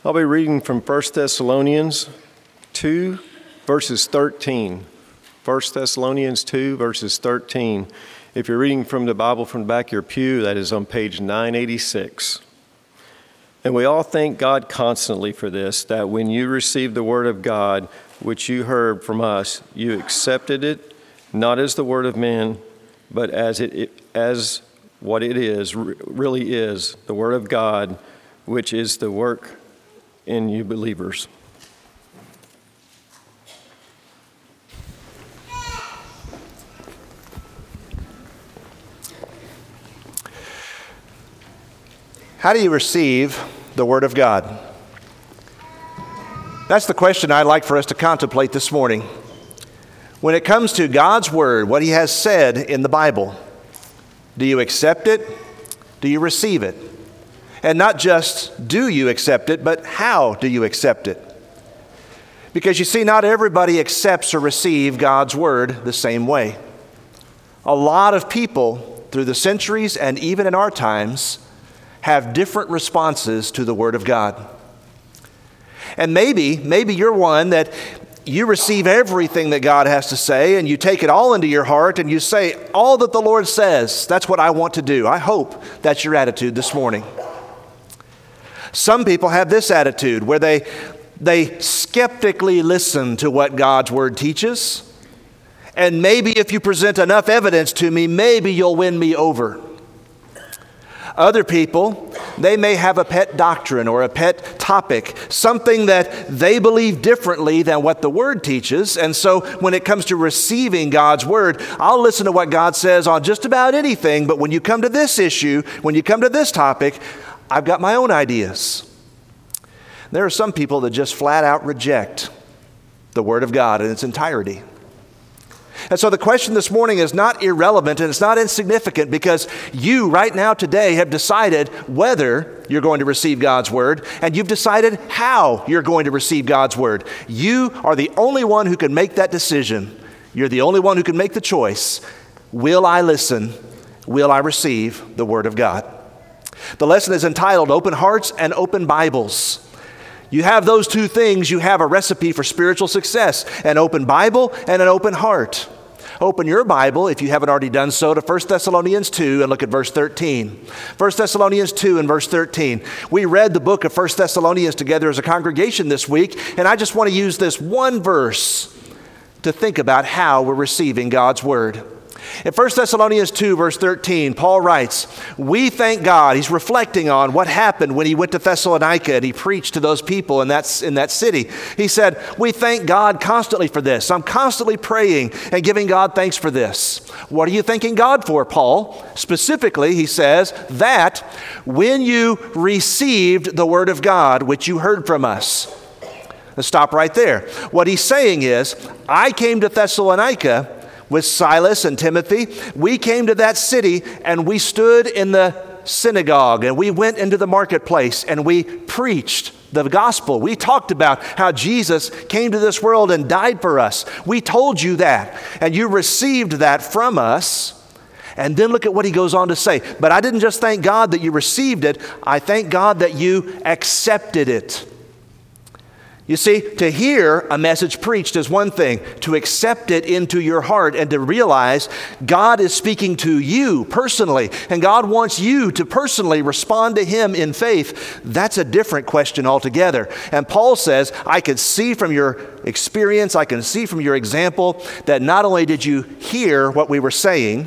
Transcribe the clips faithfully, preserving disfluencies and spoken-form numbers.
I'll be reading from First Thessalonians two, verses thirteen. First Thessalonians two, verses thirteen. If you're reading from the Bible from the back of your pew, that is on page nine eighty-six. And we all thank God constantly for this, that when you received the word of God, which you heard from us, you accepted it, not as the word of men, but as it as what it is, really is, the word of God, which is the work in you believers. How do you receive the Word of God? That's the question I'd like for us to contemplate this morning. When it comes to God's Word, what He has said in the Bible, do you accept it? Do you receive it? And not just do you accept it, but how do you accept it? Because you see, not everybody accepts or receives God's Word the same way. A lot of people through the centuries and even in our times have different responses to the Word of God. And maybe, maybe you're one that you receive everything that God has to say and you take it all into your heart and you say, all that the Lord says, that's what I want to do. I hope that's your attitude this morning. Some people have this attitude where they, they skeptically listen to what God's Word teaches. And maybe if you present enough evidence to me, maybe you'll win me over. Other people, they may have a pet doctrine or a pet topic, something that they believe differently than what the Word teaches. And so when it comes to receiving God's Word, I'll listen to what God says on just about anything. But when you come to this issue, when you come to this topic, I've got my own ideas. There are some people that just flat out reject the Word of God in its entirety. And so the question this morning is not irrelevant and it's not insignificant because you right now today have decided whether you're going to receive God's Word and you've decided how you're going to receive God's Word. You are the only one who can make that decision. You're the only one who can make the choice. Will I listen? Will I receive the Word of God? The lesson is entitled Open Hearts and Open Bibles. You have those two things, you have a recipe for spiritual success, an open Bible and an open heart. Open your Bible, if you haven't already done so, to First Thessalonians two and look at verse thirteen. First Thessalonians two and verse thirteen. We read the book of First Thessalonians together as a congregation this week, and I just want to use this one verse to think about how we're receiving God's Word. In First Thessalonians two, verse thirteen, Paul writes, we thank God. He's reflecting on what happened when he went to Thessalonica and he preached to those people in that, in that city. He said, we thank God constantly for this. I'm constantly praying and giving God thanks for this. What are you thanking God for, Paul? Specifically, he says that when you received the Word of God, which you heard from us. Let's stop right there. What he's saying is, I came to Thessalonica with Silas and Timothy. We came to that city and we stood in the synagogue and we went into the marketplace and we preached the gospel. We talked about how Jesus came to this world and died for us. We told you that and you received that from us. And then look at what he goes on to say. But I didn't just thank God that you received it. I thank God that you accepted it. You see, to hear a message preached is one thing. To accept it into your heart and to realize God is speaking to you personally and God wants you to personally respond to Him in faith, that's a different question altogether. And Paul says, I could see from your experience, I can see from your example that not only did you hear what we were saying,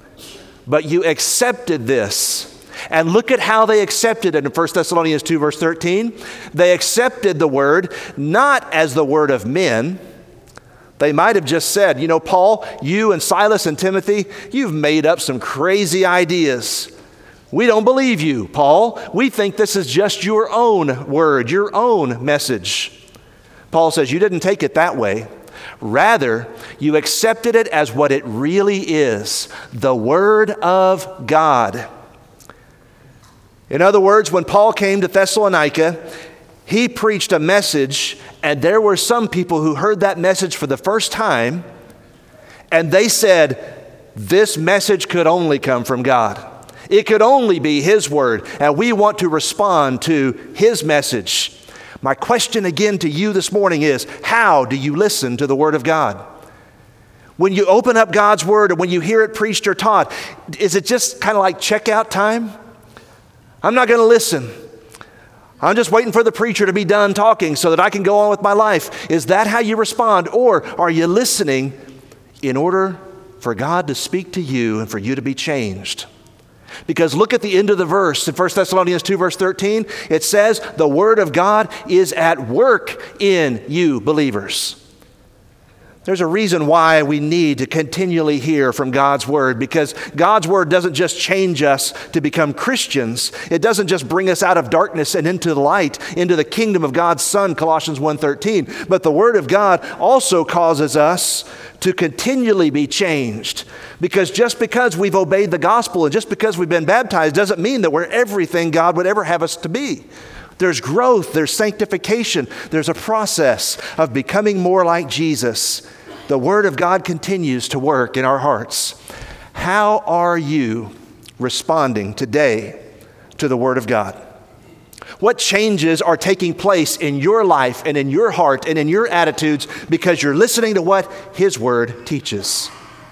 but you accepted this. And look at how they accepted it in First Thessalonians two, verse thirteen. They accepted the Word not as the word of men. They might have just said, you know, Paul, you and Silas and Timothy, you've made up some crazy ideas. We don't believe you, Paul. We think this is just your own word, your own message. Paul says, you didn't take it that way. Rather, you accepted it as what it really is, the Word of God. In other words, when Paul came to Thessalonica, he preached a message, and there were some people who heard that message for the first time, and they said, this message could only come from God. It could only be His Word, and we want to respond to His message. My question again to you this morning is, how do you listen to the Word of God? When you open up God's Word or when you hear it preached or taught, is it just kind of like checkout time? I'm not going to listen. I'm just waiting for the preacher to be done talking so that I can go on with my life. Is that how you respond? Or are you listening in order for God to speak to you and for you to be changed? Because look at the end of the verse in First Thessalonians two, verse thirteen. It says, the Word of God is at work in you believers. There's a reason why we need to continually hear from God's Word, because God's Word doesn't just change us to become Christians. It doesn't just bring us out of darkness and into the light, into the kingdom of God's Son, Colossians one thirteen. But the Word of God also causes us to continually be changed. Because just because we've obeyed the gospel and just because we've been baptized doesn't mean that we're everything God would ever have us to be. There's growth, there's sanctification, there's a process of becoming more like Jesus. The Word of God continues to work in our hearts. How are you responding today to the Word of God? What changes are taking place in your life and in your heart and in your attitudes because you're listening to what His Word teaches?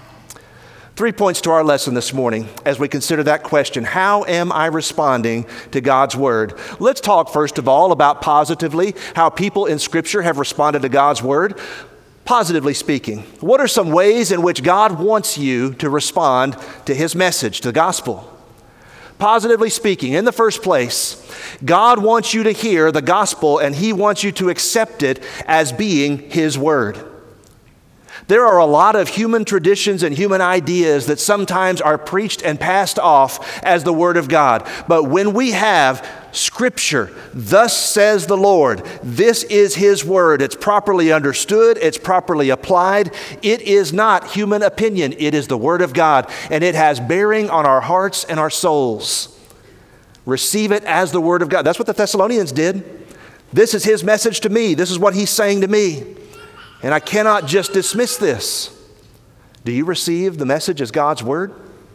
Three points to our lesson this morning as we consider that question. How am I responding to God's Word? Let's talk first of all about positively how people in Scripture have responded to God's Word. Positively speaking, what are some ways in which God wants you to respond to His message, to the gospel? Positively speaking, in the first place, God wants you to hear the gospel and He wants you to accept it as being His Word. There are a lot of human traditions and human ideas that sometimes are preached and passed off as the Word of God. But when we have Scripture, thus says the Lord, this is His Word. It's properly understood. It's properly applied. It is not human opinion. It is the Word of God, and it has bearing on our hearts and our souls. Receive it as the Word of God. That's what the Thessalonians did. This is His message to me. This is what He's saying to me. And I cannot just dismiss this. Do you receive the message as God's Word?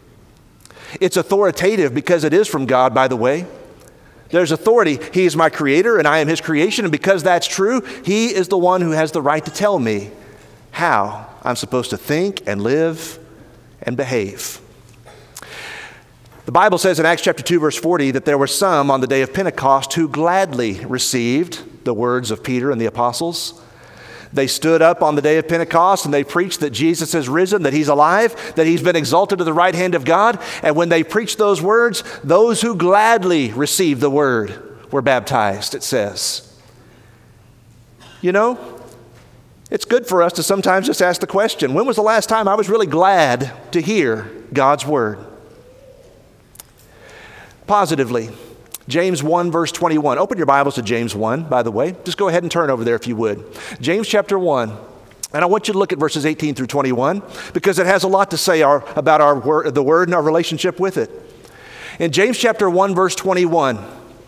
It's authoritative because it is from God, by the way. There's authority. He is my creator and I am His creation. And because that's true, He is the one who has the right to tell me how I'm supposed to think and live and behave. The Bible says in Acts chapter two, verse forty, that there were some on the day of Pentecost who gladly received the words of Peter and the apostles. They stood up on the day of Pentecost and they preached that Jesus has risen, that He's alive, that He's been exalted to the right hand of God. And when they preached those words, those who gladly received the word were baptized, it says. You know, it's good for us to sometimes just ask the question, when was the last time I was really glad to hear God's word? Positively, James one, verse twenty-one. Open your Bibles to James one, by the way. Just go ahead and turn over there if you would. James chapter one. And I want you to look at verses eighteen through twenty-one because it has a lot to say our, about our word, the Word and our relationship with it. In James chapter one, verse twenty-one,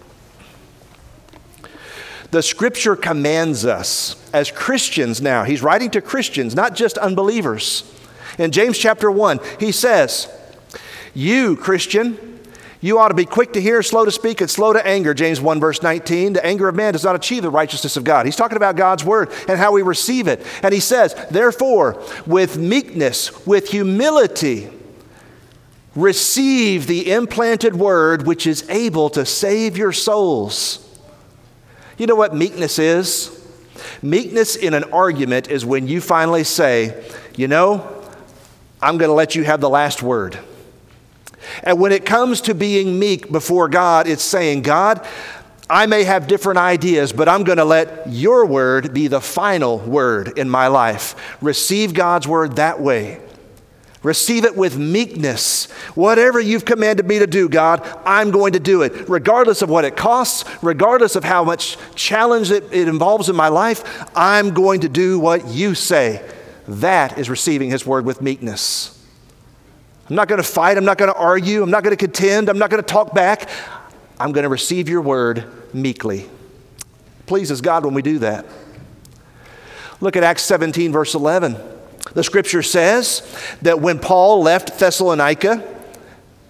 the Scripture commands us as Christians now. He's writing to Christians, not just unbelievers. In James chapter one, he says, you, Christian, you ought to be quick to hear, slow to speak, and slow to anger. James one, verse nineteen, the anger of man does not achieve the righteousness of God. He's talking about God's word and how we receive it. And he says, therefore, with meekness, with humility, receive the implanted word which is able to save your souls. You know what meekness is? Meekness in an argument is when you finally say, you know, I'm going to let you have the last word. And when it comes to being meek before God, it's saying, God, I may have different ideas, but I'm going to let your word be the final word in my life. Receive God's word that way. Receive it with meekness. Whatever you've commanded me to do, God, I'm going to do it. Regardless of what it costs, regardless of how much challenge it, it involves in my life, I'm going to do what you say. That is receiving His word with meekness. I'm not going to fight. I'm not going to argue. I'm not going to contend. I'm not going to talk back. I'm going to receive your word meekly. Pleases God when we do that. Look at Acts seventeen, verse eleven. The Scripture says that when Paul left Thessalonica,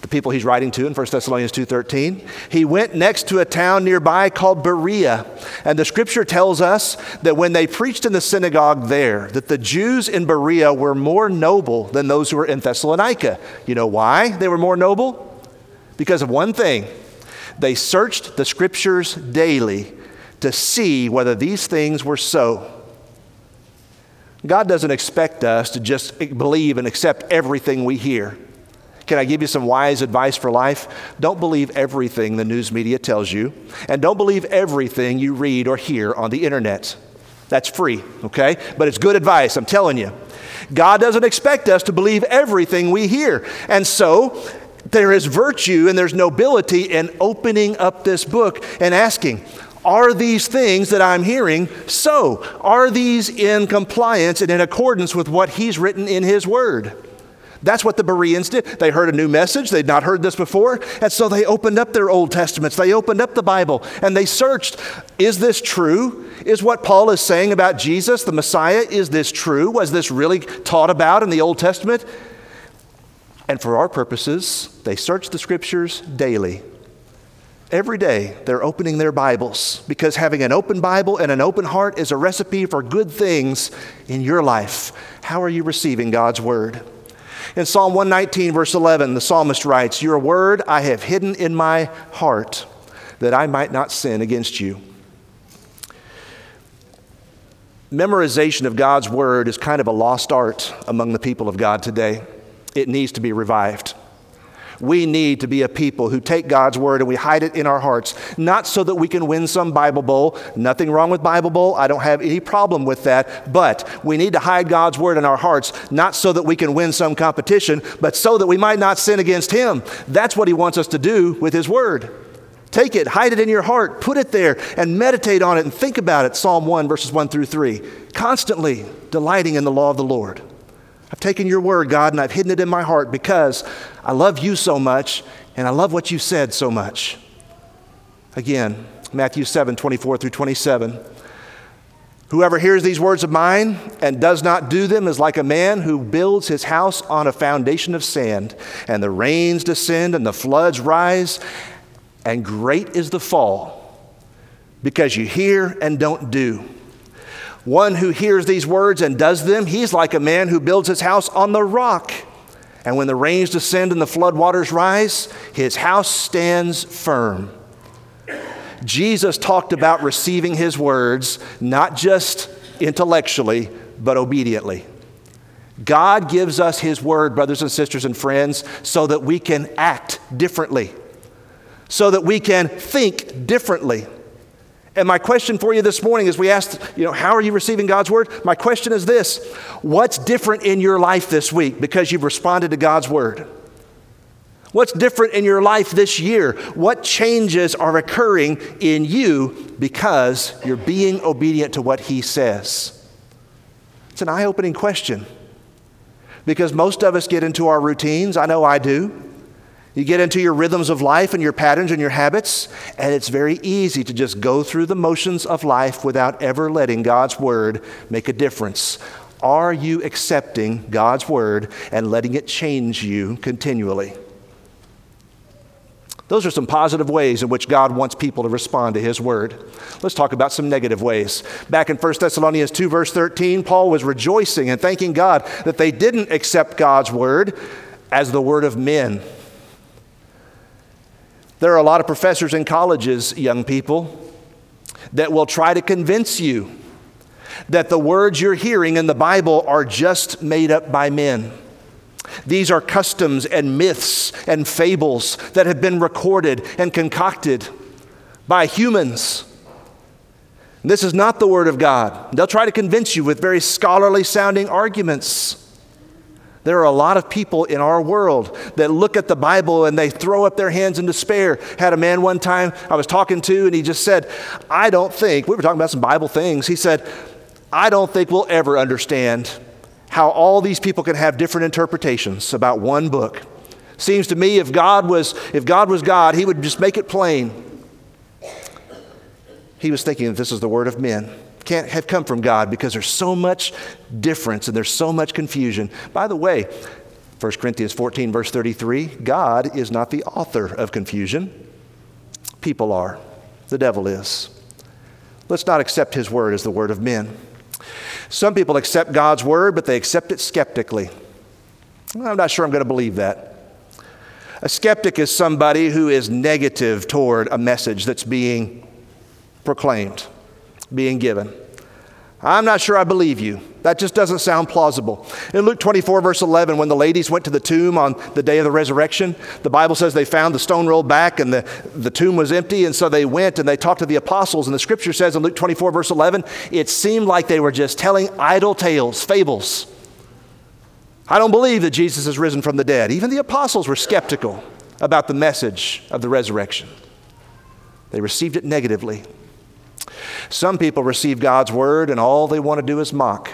the people he's writing to in First Thessalonians two thirteen. He went next to a town nearby called Berea. And the scripture tells us that when they preached in the synagogue there, that the Jews in Berea were more noble than those who were in Thessalonica. You know why they were more noble? Because of one thing. They searched the scriptures daily to see whether these things were so. God doesn't expect us to just believe and accept everything we hear. Can I give you some wise advice for life? Don't believe everything the news media tells you, and don't believe everything you read or hear on the internet. That's free, okay? But it's good advice, I'm telling you. God doesn't expect us to believe everything we hear. And so, there is virtue and there's nobility in opening up this book and asking, are these things that I'm hearing so? Are these in compliance and in accordance with what he's written in his word? That's what the Bereans did. They heard a new message. They'd not heard this before. And so they opened up their Old Testaments. They opened up the Bible and they searched, is this true? Is what Paul is saying about Jesus, the Messiah, is this true? Was this really taught about in the Old Testament? And for our purposes, they search the scriptures daily. Every day, they're opening their Bibles because having an open Bible and an open heart is a recipe for good things in your life. How are you receiving God's word? In Psalm one nineteen, verse eleven, the psalmist writes, your word I have hidden in my heart that I might not sin against you. Memorization of God's word is kind of a lost art among the people of God today. It needs to be revived. We need to be a people who take God's word and we hide it in our hearts, not so that we can win some Bible bowl. Nothing wrong with Bible bowl. I don't have any problem with that. But we need to hide God's word in our hearts, not so that we can win some competition, but so that we might not sin against him. That's what he wants us to do with his word. Take it, hide it in your heart, put it there, and meditate on it and think about it. Psalm one, verses one through three. Constantly delighting in the law of the Lord. I've taken your word, God, and I've hidden it in my heart because I love you so much and I love what you said so much. Again, Matthew seven, twenty-four through twenty-seven. Whoever hears these words of mine and does not do them is like a man who builds his house on a foundation of sand, and the rains descend and the floods rise, and great is the fall because you hear and don't do. One who hears these words and does them, he's like a man who builds his house on the rock. And when the rains descend and the flood waters rise, his house stands firm. Jesus talked about receiving his words, not just intellectually, but obediently. God gives us his word, brothers and sisters and friends, so that we can act differently, so that we can think differently. And my question for you this morning as we asked, you know, how are you receiving God's word? My question is this: what's different in your life this week because you've responded to God's word? What's different in your life this year? What changes are occurring in you because you're being obedient to what he says? It's an eye-opening question because most of us get into our routines. I know I do. You get into your rhythms of life and your patterns and your habits, and it's very easy to just go through the motions of life without ever letting God's word make a difference. Are you accepting God's word and letting it change you continually? Those are some positive ways in which God wants people to respond to his word. Let's talk about some negative ways. Back in First Thessalonians two, verse thirteen, Paul was rejoicing and thanking God that they didn't accept God's word as the word of men. There are a lot of professors in colleges, young people, that will try to convince you that the words you're hearing in the Bible are just made up by men. These are customs and myths and fables that have been recorded and concocted by humans. This is not the Word of God. They'll try to convince you with very scholarly sounding arguments. There are a lot of people in our world that look at the Bible and they throw up their hands in despair. Had a man one time I was talking to, and he just said, I don't think, we were talking about some Bible things. He said, I don't think we'll ever understand how all these people can have different interpretations about one book. Seems to me if God was, if God was God, he would just make it plain. He was thinking that this is the word of men. Can't have come from God because there's so much difference and there's so much confusion. By the way, First Corinthians fourteen, verse thirty-three, God is not the author of confusion. People are. The devil is. Let's not accept his word as the word of men. Some people accept God's word, but they accept it skeptically. I'm not sure I'm going to believe that. A skeptic is somebody who is negative toward a message that's being proclaimed, being given. I'm not sure I believe you. That just doesn't sound plausible. In Luke twenty-four, verse eleven, when the ladies went to the tomb on the day of the resurrection, the Bible says they found the stone rolled back and the, the tomb was empty, and so they went and they talked to the apostles, and the scripture says in Luke twenty-four, verse eleven, it seemed like they were just telling idle tales, fables. I don't believe that Jesus has risen from the dead. Even the apostles were skeptical about the message of the resurrection. They received it negatively. Some people receive God's word and all they want to do is mock.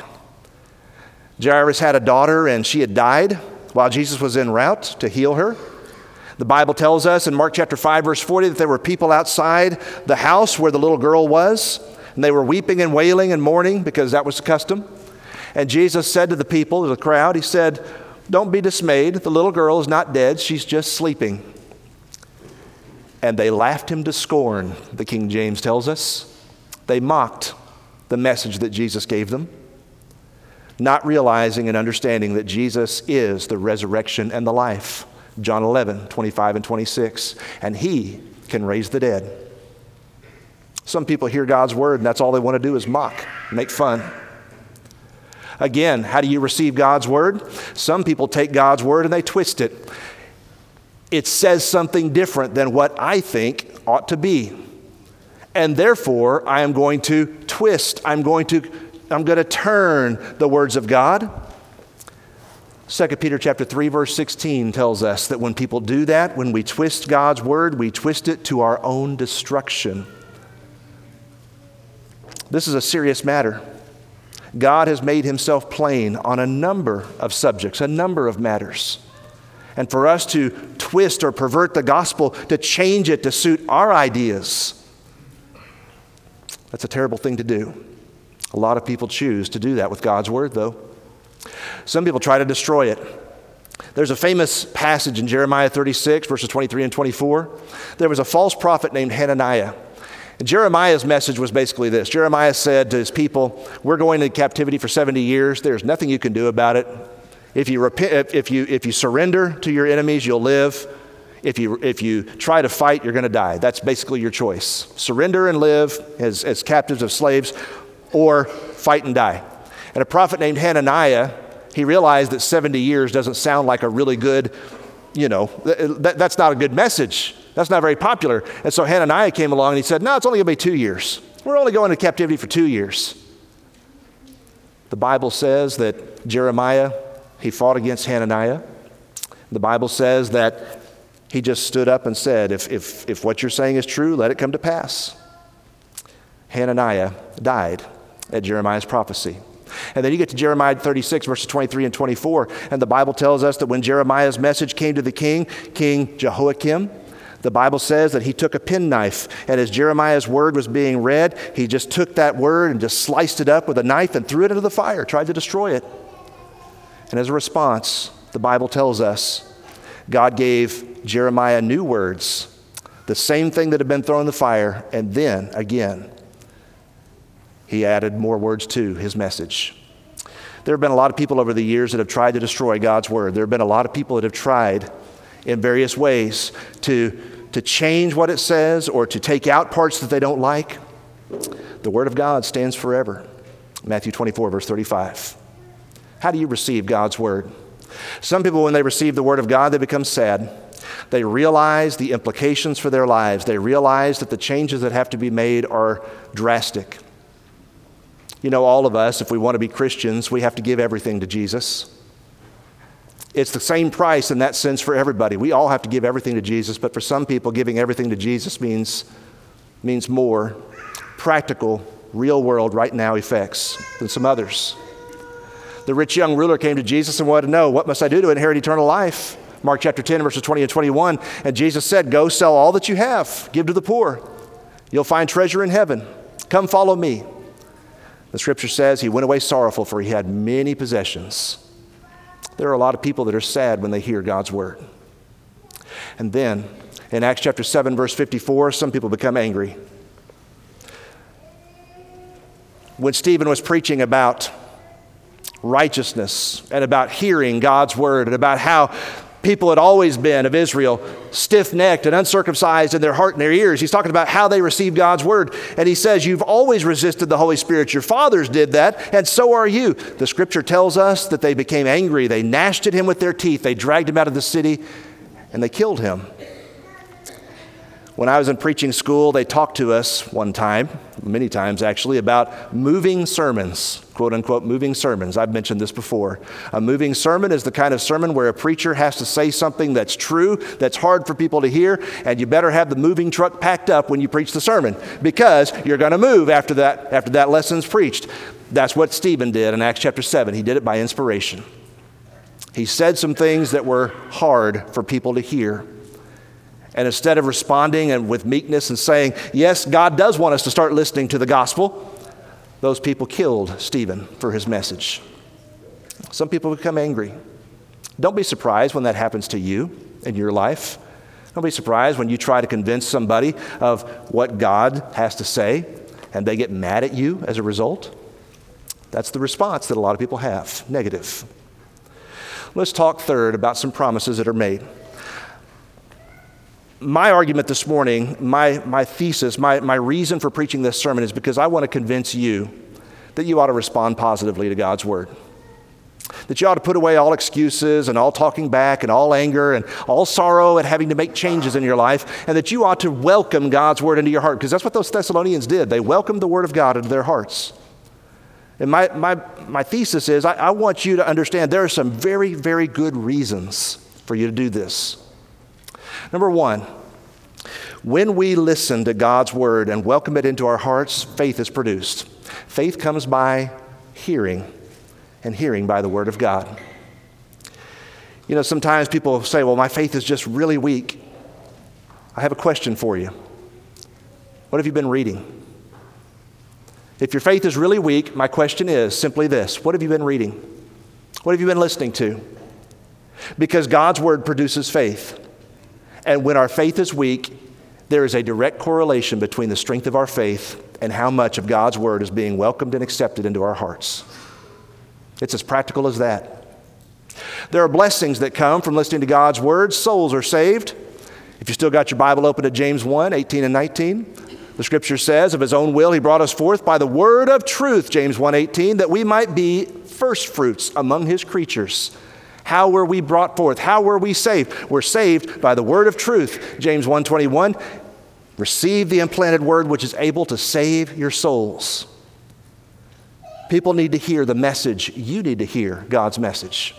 Jairus had a daughter and she had died while Jesus was en route to heal her. The Bible tells us in Mark chapter five, verse forty, that there were people outside the house where the little girl was, and they were weeping and wailing and mourning because that was the custom. And Jesus said to the people, to the crowd, he said, don't be dismayed. The little girl is not dead. She's just sleeping. And they laughed him to scorn, the King James tells us. They mocked the message that Jesus gave them, not realizing and understanding that Jesus is the resurrection and the life. John eleven, twenty-five and twenty-six. And he can raise the dead. Some people hear God's word and that's all they want to do is mock, make fun. Again, how do you receive God's word? Some people take God's word and they twist it. It says something different than what I think ought to be. And therefore, I am going to twist, I'm going to, I'm going to turn the words of God. Second Peter chapter three, verse sixteen tells us that when people do that, when we twist God's word, we twist it to our own destruction. This is a serious matter. God has made himself plain on a number of subjects, a number of matters. And for us to twist or pervert the gospel, to change it to suit our ideas, that's a terrible thing to do. A lot of people choose to do that with God's word, though. Some people try to destroy it. There's a famous passage in Jeremiah thirty-six, verses twenty-three and twenty-four. There was a false prophet named Hananiah. And Jeremiah's message was basically this. Jeremiah said to his people, we're going into captivity for seventy years. There's nothing you can do about it. If you repent, if you if you surrender to your enemies, you'll live. If you if you try to fight, you're going to die. That's basically your choice. Surrender and live as, as captives of slaves, or fight and die. And a prophet named Hananiah, he realized that seventy years doesn't sound like a really good, you know, that, that's not a good message. That's not very popular. And so Hananiah came along and he said, no, it's only going to be two years. We're only going into captivity for two years. The Bible says that Jeremiah, he fought against Hananiah. The Bible says that he just stood up and said, if, if, if what you're saying is true, let it come to pass. Hananiah died at Jeremiah's prophecy. And then you get to Jeremiah thirty-six, verses twenty-three and twenty-four, and the Bible tells us that when Jeremiah's message came to the king, King Jehoiakim, the Bible says that he took a penknife, and as Jeremiah's word was being read, he just took that word and just sliced it up with a knife and threw it into the fire, tried to destroy it. And as a response, the Bible tells us God gave Jeremiah new words, the same thing that had been thrown in the fire, and then again, he added more words to his message. There have been a lot of people over the years that have tried to destroy God's word. There have been a lot of people that have tried in various ways to, to change what it says or to take out parts that they don't like. The word of God stands forever. Matthew twenty-four, verse thirty-five. How do you receive God's word? Some people, when they receive the word of God, they become sad. They realize the implications for their lives. They realize that the changes that have to be made are drastic. You know, all of us, if we want to be Christians, we have to give everything to Jesus. It's the same price in that sense for everybody. We all have to give everything to Jesus, but for some people, giving everything to Jesus means, means more practical, real-world, right-now effects than some others. The rich young ruler came to Jesus and wanted to know, what must I do to inherit eternal life? Mark chapter ten, verses twenty and twenty-one. And Jesus said, go sell all that you have, give to the poor. You'll find treasure in heaven. Come follow me. The scripture says he went away sorrowful, for he had many possessions. there are a lot of people that are sad when they hear God's word. And then, in Acts chapter seven, verse fifty-four, some people become angry. When Stephen was preaching about righteousness and about hearing God's word and about how people had always been of Israel stiff-necked and uncircumcised in their heart and their ears, he's talking about how they received God's word. And he says, you've always resisted the Holy Spirit. Your fathers did that, and so are you. The scripture tells us that they became angry. They gnashed at him with their teeth. They dragged him out of the city, and they killed him. When I was in preaching school, they talked to us one time, many times actually, about moving sermons, quote unquote, moving sermons. I've mentioned this before. A moving sermon is the kind of sermon where a preacher has to say something that's true, that's hard for people to hear, and you better have the moving truck packed up when you preach the sermon, because you're going to move after that, after that lesson's preached. That's what Stephen did in Acts chapter seven. He did it by inspiration. He said some things that were hard for people to hear. And instead of responding and with meekness and saying, yes, God does want us to start listening to the gospel, those people killed Stephen for his message. Some people become angry. Don't be surprised when that happens to you in your life. Don't be surprised when you try to convince somebody of what God has to say and they get mad at you as a result. That's the response that a lot of people have, negative. Let's talk third about some promises that are made. My argument this morning, my, my thesis, my, my reason for preaching this sermon is because I want to convince you that you ought to respond positively to God's word. That you ought to put away all excuses and all talking back and all anger and all sorrow at having to make changes in your life, and that you ought to welcome God's word into your heart, because that's what those Thessalonians did. They welcomed the word of God into their hearts. And my, my, my thesis is I, I want you to understand there are some very, very good reasons for you to do this. Number one, when we listen to God's word and welcome it into our hearts, faith is produced. Faith comes by hearing, and hearing by the word of God. You know, sometimes people say, well, my faith is just really weak. I have a question for you. What have you been reading? If your faith is really weak, my question is simply this: what have you been reading? What have you been listening to? Because God's word produces faith. And when our faith is weak, there is a direct correlation between the strength of our faith and how much of God's word is being welcomed and accepted into our hearts. It's as practical as that. There are blessings that come from listening to God's word. Souls are saved. If you still got your Bible open to James one, eighteen and nineteen, the scripture says, of his own will he brought us forth by the word of truth, James one eighteen, that we might be first fruits among his creatures. How were we brought forth? How were we saved? We're saved by the word of truth. James one twenty-one, receive the implanted word which is able to save your souls. People need to hear the message. You need to hear God's message.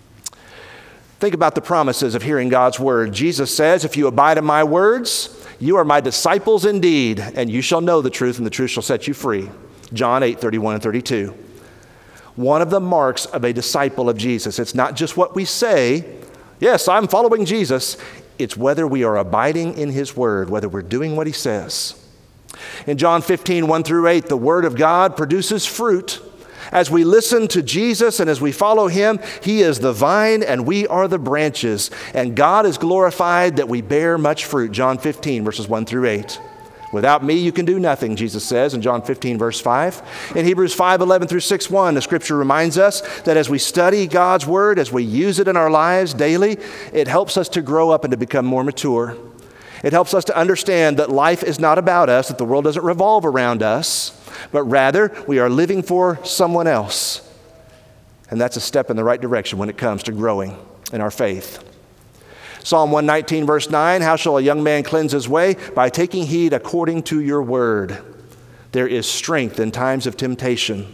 Think about the promises of hearing God's word. Jesus says, if you abide in my words, you are my disciples indeed, and you shall know the truth, and the truth shall set you free. John eight, thirty-one and thirty-two. One of the marks of a disciple of Jesus, it's not just what we say, yes, I'm following Jesus. It's whether we are abiding in his word, whether we're doing what he says. In John fifteen, one through eight, the word of God produces fruit. As we listen to Jesus and as we follow him, he is the vine and we are the branches. And God is glorified that we bear much fruit. John fifteen, verses one through eight. Without me, you can do nothing, Jesus says in John fifteen, verse five. In Hebrews five, eleven through six, one, the scripture reminds us that as we study God's word, as we use it in our lives daily, it helps us to grow up and to become more mature. It helps us to understand that life is not about us, that the world doesn't revolve around us, but rather we are living for someone else. And that's a step in the right direction when it comes to growing in our faith. Psalm one nineteen, verse nine, how shall a young man cleanse his way? By taking heed according to your word. There is strength in times of temptation.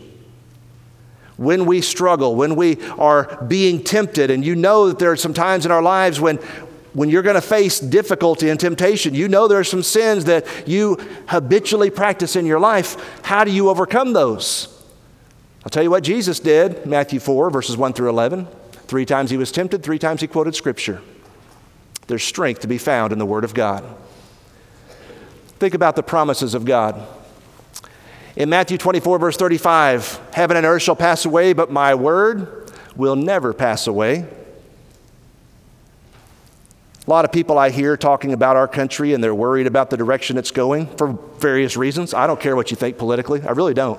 When we struggle, when we are being tempted, and you know that there are some times in our lives when, when you're going to face difficulty and temptation, you know there are some sins that you habitually practice in your life. How do you overcome those? I'll tell you what Jesus did, Matthew four, verses one through eleven. Three times he was tempted, three times he quoted scripture. There's strength to be found in the word of God. Think about the promises of God. In Matthew twenty-four, verse thirty-five, heaven and earth shall pass away, but my word will never pass away. A lot of people I hear talking about our country, and they're worried about the direction it's going for various reasons. I don't care what you think politically. I really don't.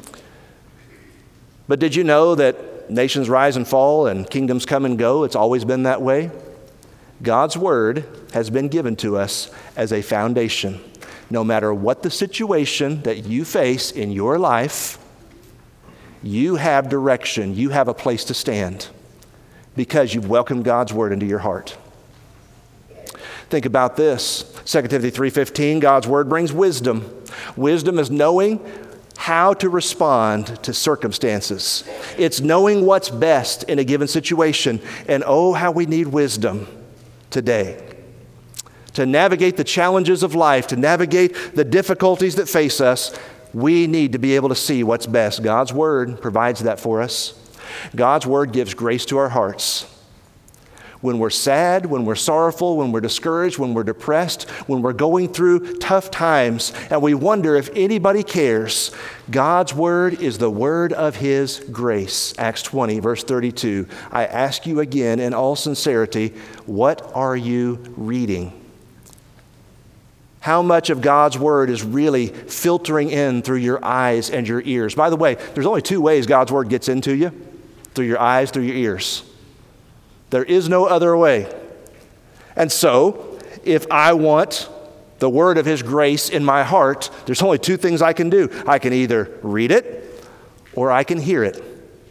But did you know that nations rise and fall and kingdoms come and go? It's always been that way. God's word has been given to us as a foundation. No matter what the situation that you face in your life, you have direction. You have a place to stand because you've welcomed God's word into your heart. Think about this. Second Timothy three fifteen, God's word brings wisdom. Wisdom is knowing how to respond to circumstances. It's knowing what's best in a given situation. And oh, how we need wisdom today to navigate the challenges of life, to navigate the difficulties that face us. We need to be able to see what's best. God's word provides that for us. God's word gives grace to our hearts. When we're sad, when we're sorrowful, when we're discouraged, when we're depressed, when we're going through tough times, and we wonder if anybody cares, God's word is the word of his grace. Acts twenty, verse thirty-two. I ask you again in all sincerity, what are you reading? How much of God's word is really filtering in through your eyes and your ears? By the way, there's only two ways God's word gets into you: through your eyes, through your ears. There is no other way. And so, if I want the word of his grace in my heart, there's only two things I can do. I can either read it or I can hear it.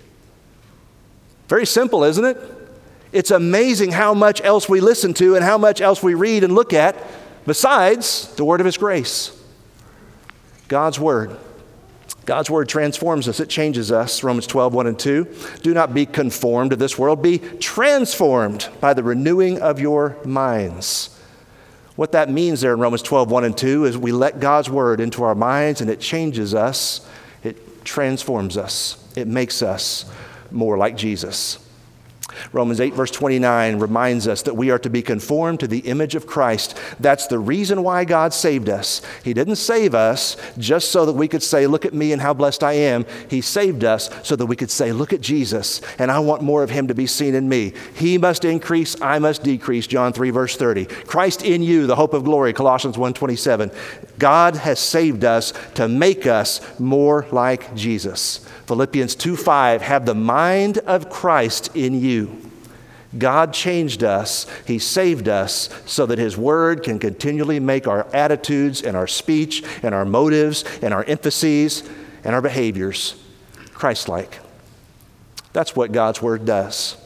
Very simple, isn't it? It's amazing how much else we listen to and how much else we read and look at besides the word of his grace. God's word. God's word transforms us. It changes us. Romans twelve, one and two. Do not be conformed to this world. Be transformed by the renewing of your minds. What that means there in Romans twelve, one and two is we let God's word into our minds and it changes us. It transforms us. It makes us more like Jesus. Romans eight, verse twenty-nine reminds us that we are to be conformed to the image of Christ. That's the reason why God saved us. He didn't save us just so that we could say, look at me and how blessed I am. He saved us so that we could say, look at Jesus, and I want more of him to be seen in me. He must increase, I must decrease, John three, verse thirty. Christ in you, the hope of glory, Colossians one, twenty-seven. God has saved us to make us more like Jesus. Philippians two, five, have the mind of Christ in you. God changed us. He saved us so that his word can continually make our attitudes and our speech and our motives and our emphases and our behaviors Christ-like. That's what God's word does.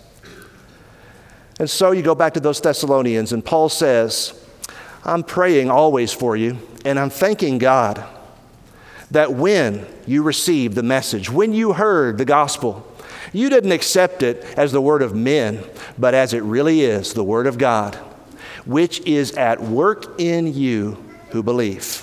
And so you go back to those Thessalonians, and Paul says, I'm praying always for you, and I'm thanking God that when you received the message, when you heard the gospel, you didn't accept it as the word of men, but as it really is, the word of God, which is at work in you who believe.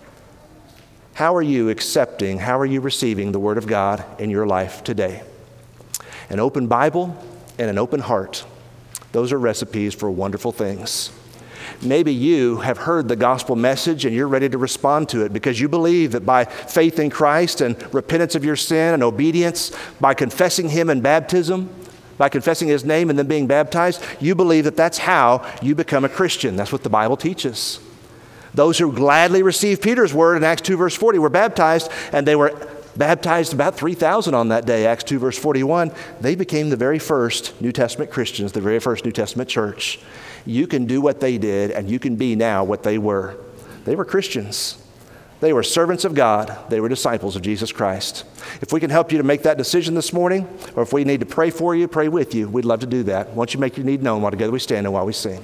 How are you accepting, how are you receiving the word of God in your life today? An open Bible and an open heart. Those are recipes for wonderful things. Maybe you have heard the gospel message and you're ready to respond to it because you believe that by faith in Christ and repentance of your sin and obedience, by confessing him in baptism, by confessing his name and then being baptized, you believe that that's how you become a Christian. That's what the Bible teaches. Those who gladly received Peter's word in Acts two, verse forty were baptized, and they were baptized about three thousand on that day, Acts two, verse forty-one. They became the very first New Testament Christians, the very first New Testament church. You can do what they did, and you can be now what they were. They were Christians. They were servants of God. They were disciples of Jesus Christ. If we can help you to make that decision this morning, or if we need to pray for you, pray with you, we'd love to do that. Once you make your need known, while together we stand and while we sing.